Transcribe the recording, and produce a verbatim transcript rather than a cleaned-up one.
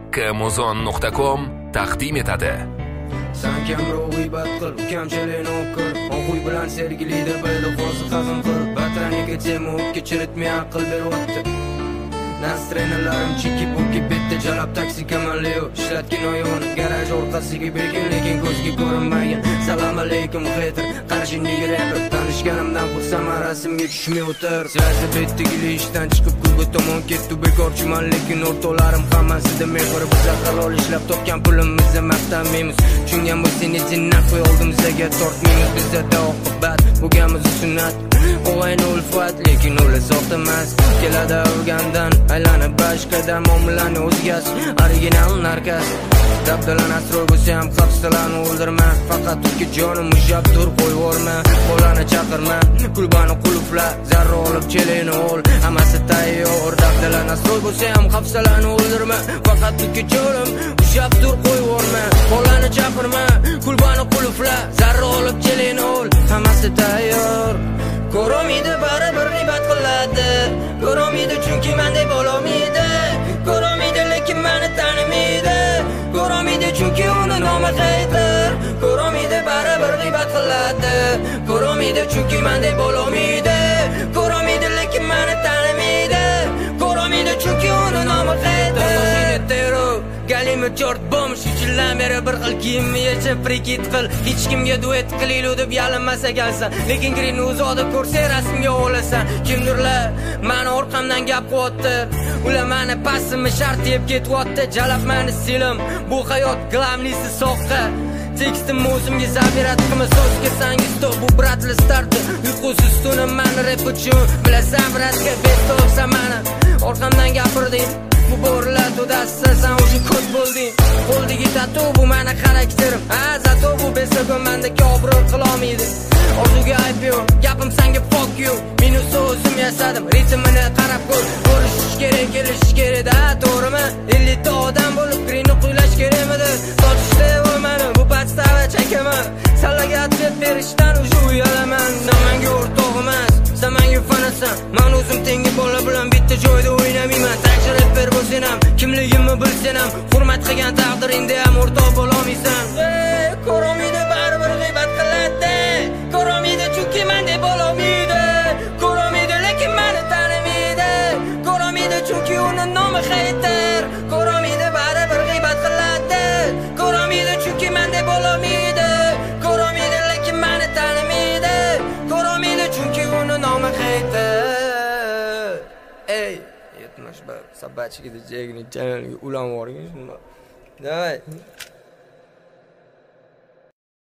Kamuzon nuqta com taqdim etadi. Sen kamroq g'iybat qil, kamchilikni o'qir, o'quy bilan sergilida bildi qo'zi hazm qil. Bataniga temuk kechiritmay aql beryapti. Nastrenalarim chiki-puki betda jalab taksi kamalliyo. Ishlatgan oyog'ini garaj orqasiga bergan, lekin ko'zga ko'rinmagan. Salom alaykum xayr, qarshingdagi rapper. Tanishganimdan xursam, rasmga tushmay o'tir. Siyasi betdagi ishdan chiqib kulga tomon ketdi. Bekorchiman, lekin o'rtoqlarim hammasida mehr. Biz halol ishlab topgan pulimizni maqtamaymiz. Tushungan bu seni jinnat qo'y oldimizga tortmaymiz. Bizda oqibat bo'lganmiz sunnat. O'g'ayni ulfat, lekin ular soxta emas. Keladi o'rgandan aylanib boshqada muomalani o'zgas. Original narkas dabdalan asror bo'lsa ham hafsalani o'ldirma. Faqat ikki jonim ushlab tur qo'yvorma. Qo'lani chaqirma, kulbani qulfla, zarra olib chelini ol. Hammasi tayyor. Dabdalan asror bo'lsa ham hafsalani o'ldirma. Faqat ikki jonim ushlab tur qo'yvorma. Qo'lani chaqirma, kulbani qulfla, zarra olib chelini ol. Hammasi tayyor. Ko'romidi baribir g'iybat qiladi. Ko'romidi chunki mendek bo'lolmaydi. Ko'romidi lekin meni tanimaydi. Ko'romidi chunki uni nomi Haydir. Ko'romidi baribir g'iybat qiladi. Ko'romidi chunki mendek bo'lolmaydi. Ko'romidi lekin meni tanimaydi. Ko'romidi chunki uni nomi Haydir. Galimi chort bom shu yildan beri bir xil kiyimni yechib frikit qil. Hech kimga duet qilaylik deb yalinmasa galsan, lekin grini uzoqda ko'rsa rasmga olasan. Kimdirlar meni orqamdan gap qilyapti. Ular meni passimni shart deb ketyapti. Jalab meni stilim, bu hayot glamlisi soqqa. Tekstim o'zimga zabirat qilma so'zga sangiz to bu bratli starti. Uyqusiz tunim meni rap uchun bilasan bratga besto samani. Orqamdan gapirding. Bu borlar to'dasi sen o'sha ko'z bo'lding. Qo'ldagi tatu bu meni xarakterim. Ha, zato bu besagon mendagi obro' qilolmaydi. Orzuga ayb yo'q, gapim senga fuck you. Minus o'zim yasadim, ritmini qarab ko'r. Ko'rishish kerak, kelishish kerak da, to'g'rimi? ellik ta odam bo'lib grini quylash kerakmidi? Sotishda o'mani bu podstava chakaman. Salaga atlet berishdan o'sha uyalaman. Samanga o'rtoq emas, samanga fanasan. Men o'zim tengi bola bilan bitta joyda o'ynamayman. Sanchi rapper bo'lsam ham, kimligimni bilsam ham, hurmat qilgan taqdiringda ham o'rtoq bo'lolmaysan. Ko'romidi baribir g'iybat qiladi. Ko'romidi chunki mendek bo'lolmaydi. Ko'romidi lekin meni tanimaydi. Ko'romidi chunki uni nomi Haydir. Ko'romidi baribir g'iybat qiladi. Ko'romidi chunki mendek bo'lolmaydi. Ko'romidi lekin meni tanimaydi. Ko'romidi chunki uni nomi Haydir. Ey, yetmish bir sabachigida jegini janaliga ulanib o'rgan shunda. Davay.